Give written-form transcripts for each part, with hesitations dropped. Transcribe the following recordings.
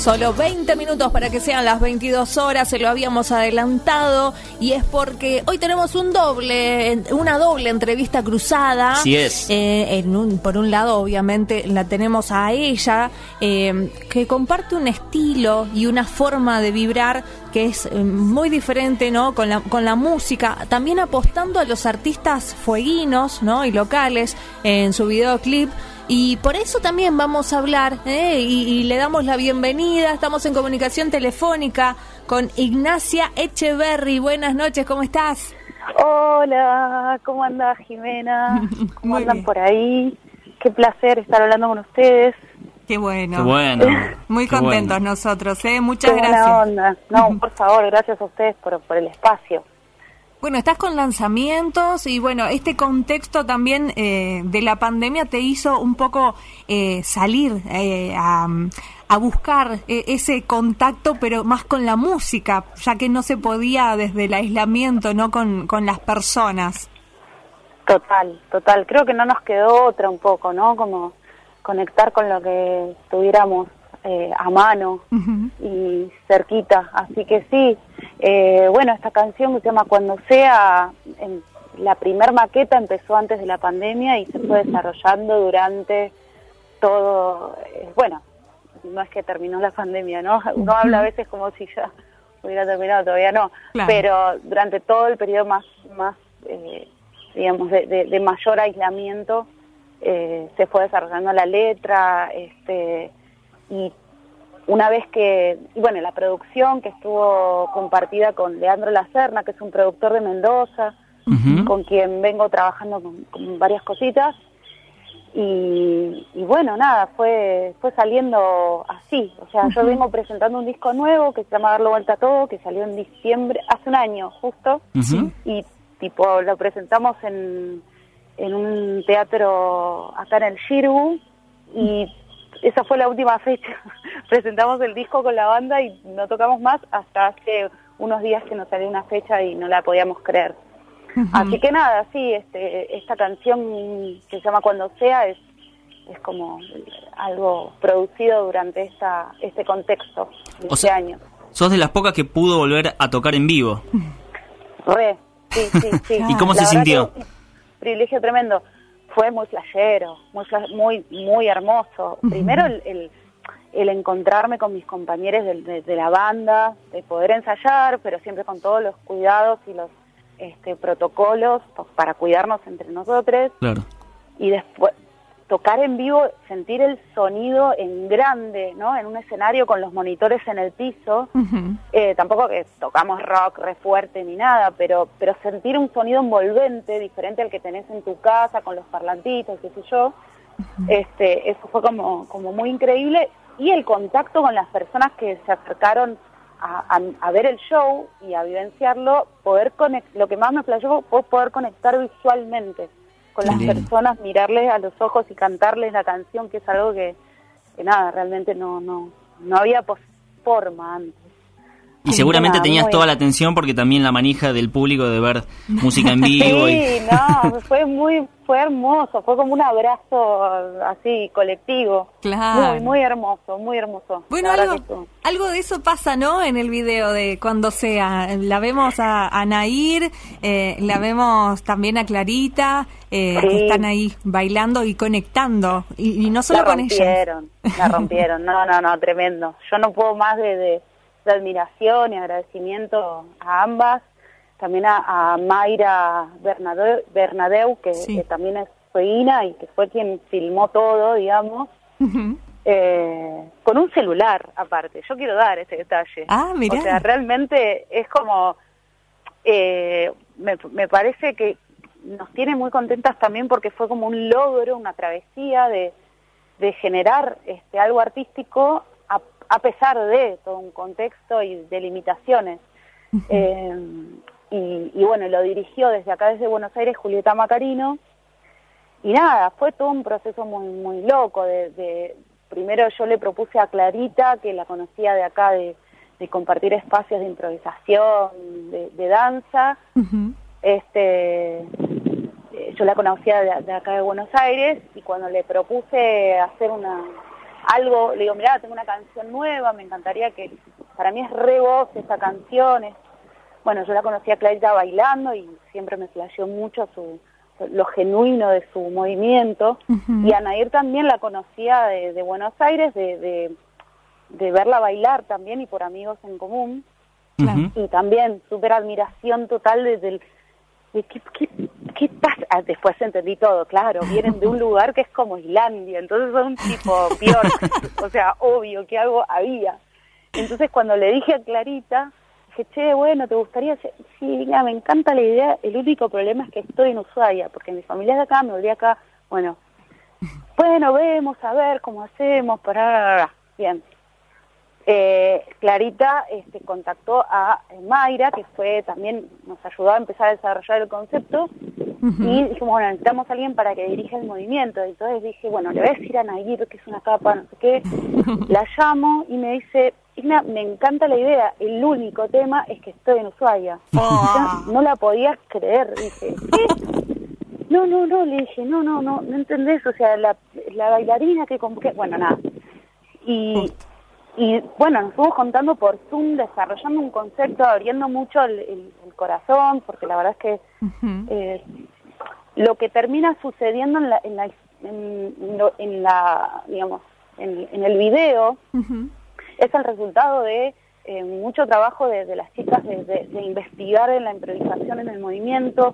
Solo 20 minutos para que sean las 22 horas, se lo habíamos adelantado y es porque hoy tenemos una doble entrevista cruzada. Así es. Por un lado, obviamente, la tenemos a ella, que comparte un estilo y una forma de vibrar que es muy diferente, ¿no? Con la música, también apostando a los artistas fueguinos, ¿no? Y locales en su videoclip. Y por eso también vamos a hablar, y le damos la bienvenida. Estamos en comunicación telefónica con Ignacia Echeverry. Buenas noches, ¿cómo estás? Hola, ¿cómo andás, Jimena? ¿Cómo Muy andan bien. por ahí? Qué placer estar hablando con ustedes. Qué bueno. Qué bueno. Muy Qué contentos bueno. nosotros, muchas Qué gracias. buena onda. No, por favor, gracias a ustedes por el espacio. Bueno, estás con lanzamientos y bueno, este contexto también de la pandemia te hizo un poco salir a buscar ese contacto, pero más con la música, ya que no se podía desde el aislamiento, ¿no? Con las personas. Total. Creo que no nos quedó otra un poco, ¿no? Como conectar con lo que tuviéramos a mano y cerquita. Así que sí, bueno, esta canción que se llama Cuando Sea, la primer maqueta empezó antes de la pandemia y se fue desarrollando durante todo, bueno, no es que terminó la pandemia, ¿no? Uno habla a veces como si ya hubiera terminado, todavía no, Claro. Pero durante todo el periodo más digamos, de mayor aislamiento, se fue desarrollando la letra, y una vez que, bueno, la producción que estuvo compartida con Leandro Lacerna, que es un productor de Mendoza, con quien vengo trabajando con varias cositas, y bueno, nada, fue saliendo así. O sea, yo vengo presentando un disco nuevo que se llama Darle Vuelta a Todo, que salió en diciembre, hace un año justo, y tipo lo presentamos en un teatro acá en el Shirgu, y esa fue la última fecha. Presentamos el disco con la banda y no tocamos más hasta hace unos días que nos salió una fecha y no la podíamos creer. Así que nada, sí, esta canción que se llama Cuando Sea es como algo producido durante este contexto de O sea, año. Sos de las pocas que pudo volver a tocar en vivo. Sí. ¿Y cómo La se verdad sintió? que un privilegio tremendo. Fue muy flashero, muy hermoso. Primero el encontrarme con mis compañeros de la banda, de poder ensayar, pero siempre con todos los cuidados y los protocolos para cuidarnos entre nosotros. Claro. Y después tocar en vivo, sentir el sonido en grande, ¿no? En un escenario con los monitores en el piso. Tampoco que tocamos rock re fuerte ni nada, pero sentir un sonido envolvente, diferente al que tenés en tu casa, con los parlantitos, qué sé yo. Eso fue como muy increíble. Y el contacto con las personas que se acercaron a ver el show y a vivenciarlo, lo que más me flasheó fue poder conectar visualmente con las personas, mirarles a los ojos y cantarles la canción, que es algo que nada, realmente no había forma antes. Y seguramente Nada, tenías muy- toda la atención porque también la manija del público de ver música en vivo. Sí, fue hermoso, fue como un abrazo así colectivo. Claro. Muy hermoso, muy hermoso. Bueno, La verdad que estuvo. algo de eso pasa, ¿no? En el video de Cuando Sea. La vemos a Nair, la vemos también a Clarita, que están ahí bailando y conectando. Y no solo con ellas. La rompieron, no, tremendo. Yo no puedo más de admiración y agradecimiento a ambas. También a Mayra Bernadeu, que también es fueguina y que fue quien filmó todo, digamos. Con un celular aparte. Yo quiero dar ese detalle. Ah, mirá. O sea, realmente es como me parece que nos tiene muy contentas también porque fue como un logro, una travesía de generar algo artístico a pesar de todo un contexto y de limitaciones. Y bueno, lo dirigió desde acá, desde Buenos Aires, Julieta Macarino. Y nada, fue todo un proceso muy loco. Primero yo le propuse a Clarita, que la conocía de acá, de compartir espacios de improvisación, de danza. Yo la conocía de acá de Buenos Aires, y cuando le propuse hacer algo, le digo, mirá, tengo una canción nueva, me encantaría que, para mí es re voz esta canción, bueno, yo la conocí a Clarita bailando y siempre me flasheó mucho lo genuino de su movimiento, y a Nair también la conocía de Buenos Aires, de verla bailar también y por amigos en común, y también súper admiración total de ¿qué pasa? Después entendí todo, claro, vienen de un lugar que es como Islandia, entonces son tipo Björk, o sea, obvio que algo había. Entonces cuando le dije a Clarita, dije, che, bueno, ¿te gustaría? Sí, mira, me encanta la idea, el único problema es que estoy en Ushuaia, porque mi familia es de acá, me volví acá, bueno, vemos, a ver cómo hacemos, bien. Clarita contactó a Mayra, que fue también, nos ayudó a empezar a desarrollar el concepto, y dijimos, bueno, necesitamos a alguien para que dirija el movimiento. Entonces dije, bueno, le voy a decir a Nair, que es una capa, no sé qué, la llamo y me dice, Igna, me encanta la idea, el único tema es que estoy en Ushuaia. Yo no la podía creer, dije, ¿qué? No, le dije, no entendés, o sea, la bailarina que bueno, nada. Y bueno, nos fuimos contando por Zoom, desarrollando un concepto, abriendo mucho el corazón, porque la verdad es que lo que termina sucediendo en el video es el resultado de mucho trabajo de las chicas de investigar en la improvisación, en el movimiento,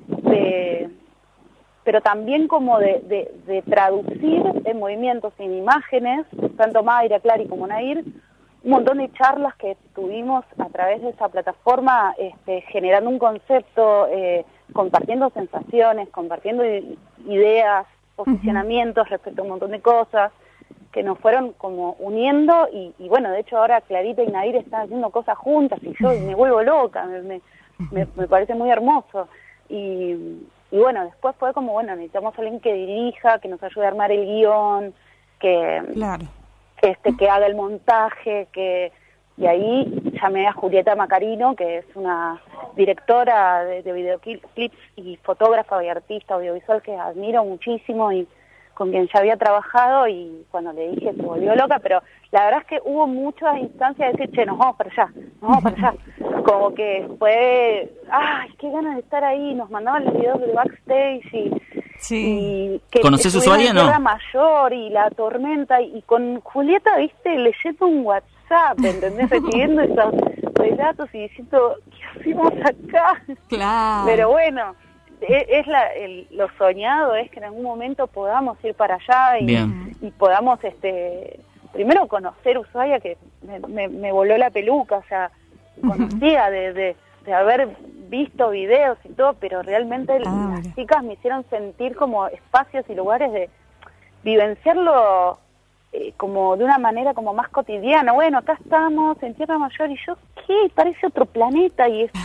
pero también como de traducir en movimientos, en imágenes, tanto Mayra, Clary como Nair, un montón de charlas que tuvimos a través de esa plataforma, generando un concepto, compartiendo sensaciones, compartiendo ideas, posicionamientos respecto a un montón de cosas, que nos fueron como uniendo, y bueno, de hecho ahora Clarita y Nair están haciendo cosas juntas, y yo me vuelvo loca, me parece muy hermoso, y bueno, después fue como, bueno, necesitamos a alguien que dirija, que nos ayude a armar el guión, que haga el montaje, y ahí llamé a Julieta Macarino, que es una directora de videoclips y fotógrafa y artista audiovisual que admiro muchísimo y con quien ya había trabajado, y cuando le dije se volvió loca, pero la verdad es que hubo muchas instancias de decir, che, nos vamos para allá, como que fue, ay, qué ganas de estar ahí, nos mandaban los videos del backstage y que ¿Conoces Ushuaia, no? La mayor y la tormenta, y con Julieta, viste, leyendo un WhatsApp, ¿entendés? Recibiendo esos relatos y diciendo, ¿qué hacemos acá? Claro. Pero bueno, lo soñado es que en algún momento podamos ir para allá y podamos primero conocer Ushuaia, que me voló la peluca, o sea, conocía de haber visto videos y todo, pero realmente las chicas me hicieron sentir como espacios y lugares de vivenciarlo como de una manera como más cotidiana. Bueno, acá estamos en Tierra Mayor, y yo, ¿qué? Parece otro planeta, y es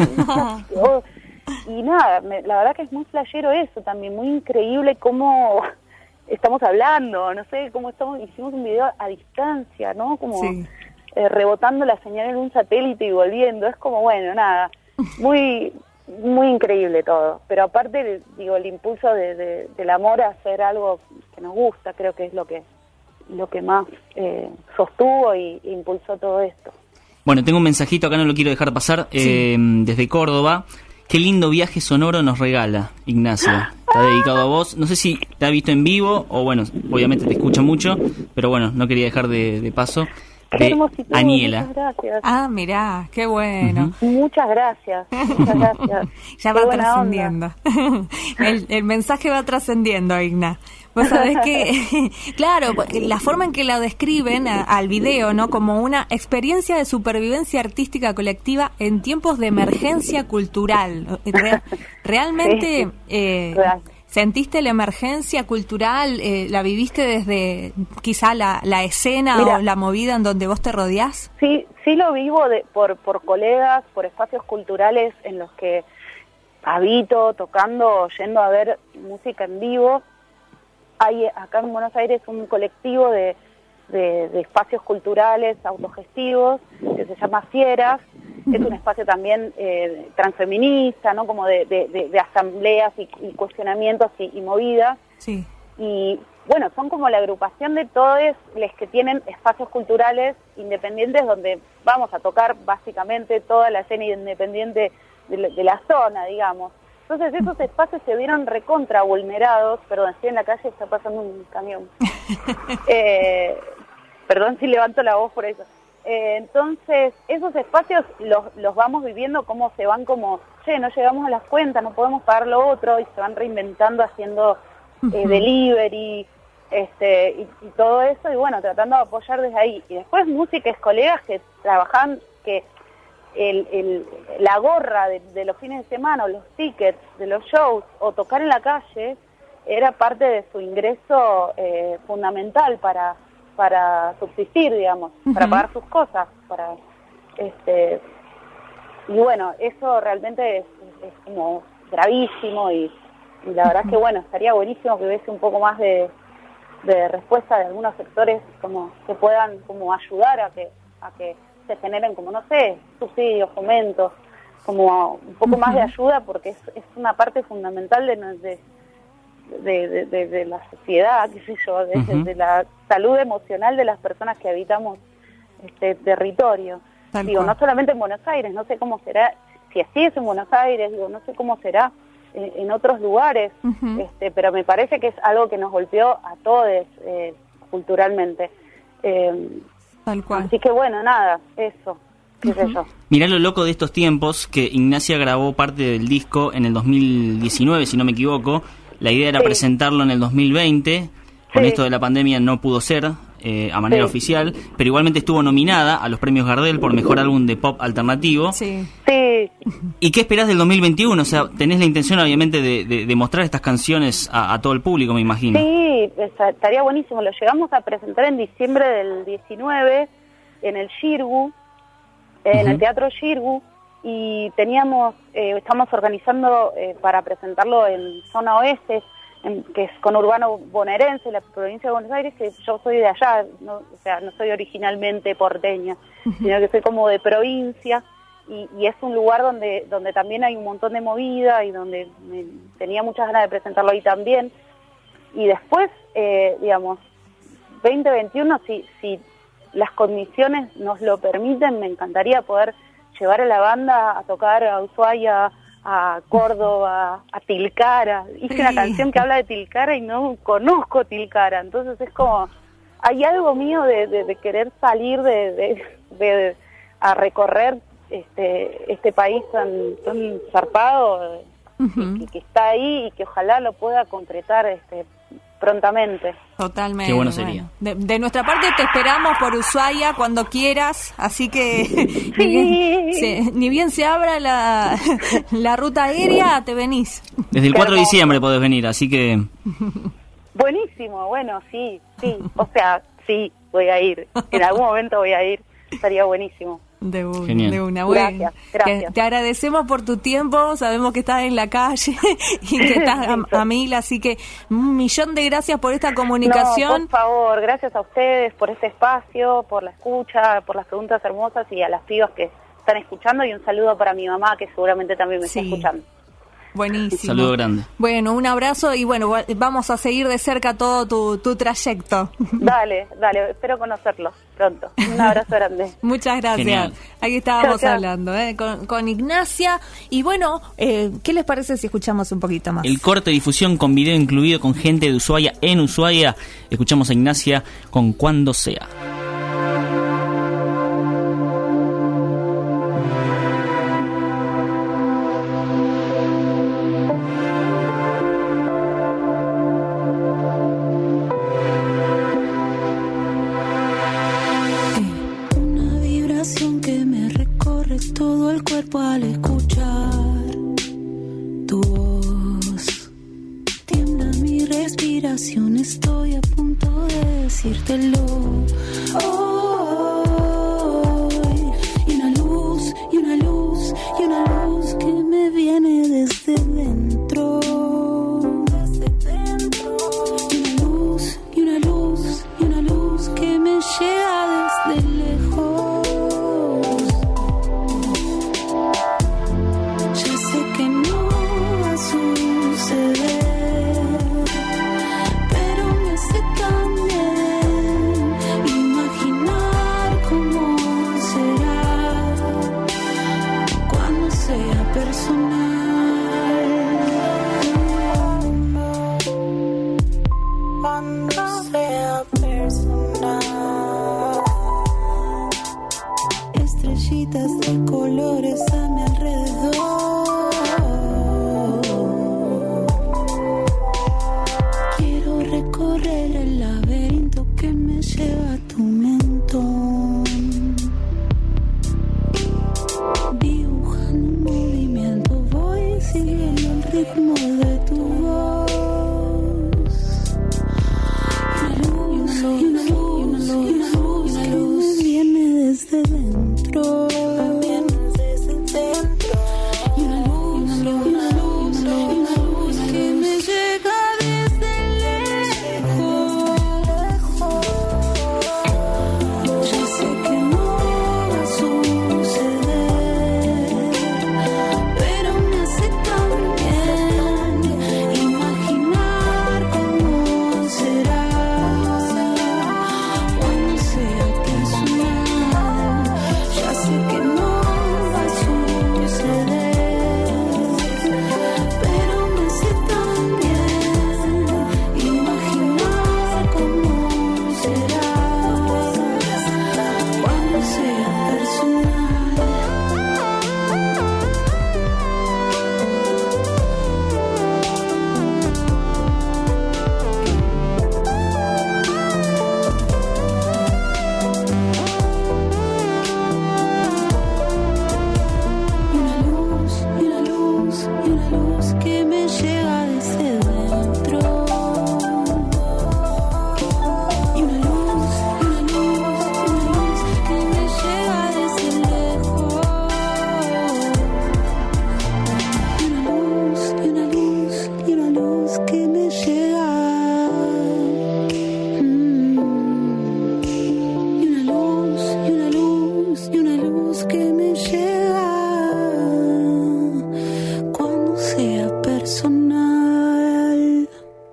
y nada, la verdad que es muy flashero eso también, muy increíble cómo estamos hablando, no sé, cómo hicimos un video a distancia, ¿no? Como rebotando la señal en un satélite y volviendo, es como, bueno, nada, muy muy increíble todo, pero aparte, digo, el impulso del amor a hacer algo que nos gusta, creo que es lo que más sostuvo e impulsó todo esto. Bueno, tengo un mensajito acá, no lo quiero dejar pasar, desde Córdoba. Qué lindo viaje sonoro nos regala Ignacia. Está dedicado a vos. No sé si te ha visto en vivo o, bueno, obviamente te escucha mucho, pero bueno, no quería dejar de paso. Qué hermositud, Aniela. muchas gracias. Ah, mirá, qué bueno. Muchas gracias. Ya va trascendiendo. El mensaje va trascendiendo, Igna. Vos sabés que, claro, la forma en que la describen al video, ¿no? Como una experiencia de supervivencia artística colectiva en tiempos de emergencia cultural. Realmente, ¿sentiste la emergencia cultural? ¿La viviste desde quizá la escena o la movida en donde vos te rodeás? Sí lo vivo por colegas, por espacios culturales en los que habito, tocando, yendo a ver música en vivo. Hay acá en Buenos Aires un colectivo de espacios culturales autogestivos que se llama Fieras. Es un espacio también transfeminista, ¿no? Como de asambleas y cuestionamientos y movidas. Sí. Y bueno, son como la agrupación de todos los que tienen espacios culturales independientes donde vamos a tocar básicamente toda la escena independiente de la zona, digamos. Entonces esos espacios se vieron recontra vulnerados. Perdón, estoy en la calle, está pasando un camión. Perdón si levanto la voz por eso. Entonces esos espacios los vamos viviendo como se van como, no llegamos a las cuentas, no podemos pagar lo otro, y se van reinventando haciendo delivery, y todo eso, y bueno, tratando de apoyar desde ahí. Y después músicos, colegas que trabajan, que la gorra de los fines de semana, o los tickets de los shows, o tocar en la calle, era parte de su ingreso fundamental para subsistir, digamos, para pagar sus cosas, y bueno, eso realmente es como gravísimo, y la verdad es que bueno, estaría buenísimo que hubiese un poco más de respuesta de algunos sectores, como que puedan como ayudar a que se generen, como no sé, subsidios, fomentos, como un poco más de ayuda, porque es una parte fundamental de la sociedad, qué sé yo, de la salud emocional de las personas que habitamos este territorio. Digo, no solamente en Buenos Aires, no sé cómo será, si así es en Buenos Aires, digo, no sé cómo será en otros lugares, pero me parece que es algo que nos golpeó a todos culturalmente. Tal cual. Así que bueno, nada, eso, qué sé yo. Mirá lo loco de estos tiempos, que Ignacia grabó parte del disco en el 2019, si no me equivoco. La idea era presentarlo en el 2020, con esto de la pandemia no pudo ser a manera oficial, pero igualmente estuvo nominada a los premios Gardel por Mejor Álbum de Pop Alternativo. Sí. ¿Y qué esperás del 2021? O sea, tenés la intención obviamente de mostrar estas canciones a todo el público, me imagino. Sí, estaría buenísimo. Lo llegamos a presentar en diciembre del 19 en el Xirgu, en el Teatro Xirgu, y estamos organizando para presentarlo en Zona Oeste, que es conurbano bonaerense, la provincia de Buenos Aires, que yo soy de allá, no soy originalmente porteña, sino que soy como de provincia, y es un lugar donde también hay un montón de movida, y donde tenía muchas ganas de presentarlo ahí también. Y después, digamos, 2021, si las condiciones nos lo permiten, me encantaría poder llevar a la banda a tocar a Ushuaia, a Córdoba, a Tilcara. Hice una canción que habla de Tilcara y no conozco Tilcara, entonces es como, hay algo mío de querer salir a recorrer este país tan zarpado, que está ahí, y que ojalá lo pueda concretar prontamente. Totalmente. Qué bueno sería. De nuestra parte te esperamos por Ushuaia cuando quieras, así que ni bien se abra la ruta aérea, te venís. Desde el 4 de diciembre podés venir, así que... Buenísimo, bueno, sí, o sea, sí, voy a ir, en algún momento voy a ir, estaría buenísimo. De una. Bueno, gracias. Te agradecemos por tu tiempo, sabemos que estás en la calle y que estás a mil, así que 1.000.000 de gracias por esta comunicación. No, por favor, gracias a ustedes por este espacio, por la escucha, por las preguntas hermosas, y a las pibas que están escuchando, y un saludo para mi mamá, que seguramente también me está escuchando. Buenísimo. Saludo grande. Bueno, un abrazo, y bueno, vamos a seguir de cerca todo tu trayecto. Dale, espero conocerlo pronto. Un abrazo grande. Muchas gracias. Genial. Aquí estábamos hablando con Ignacia. Y bueno, ¿qué les parece si escuchamos un poquito más? El corte de difusión con video incluido, con gente de Ushuaia en Ushuaia. Escuchamos a Ignacia con Cuando Sea. Al escuchar tu voz, tiembla mi respiración, estoy a punto de decírtelo. Y una luz, y una luz, y una luz que me viene desde dentro. Y una luz, y una luz, y una luz que me llega desde lejos. de colores a mi